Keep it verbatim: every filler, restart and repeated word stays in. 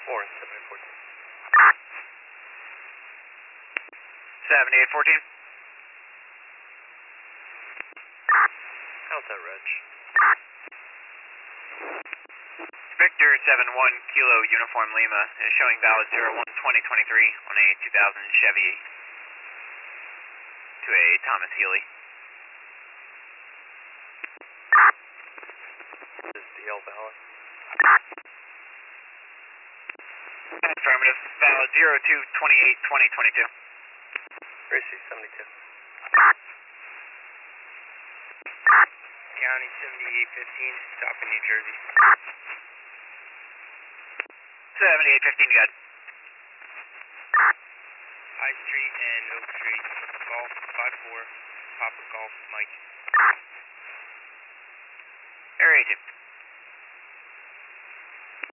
four and seventy-eight fourteen. seventy-eight fourteen. How's that, Reg? Victor seven one Kilo Uniform Lima is showing valid zero one twenty twenty-three on a two thousand Chevy to a Thomas Healy. Is D L valid? Affirmative, valid zero two twenty-eight twenty twenty-two. Gracie seventy-two. County seventy-eight fifteen, stopping New Jersey. seventy-eight fifteen, you got it. High Street and Oak Street, Golf five four, Papa Golf, Mike. Area agent.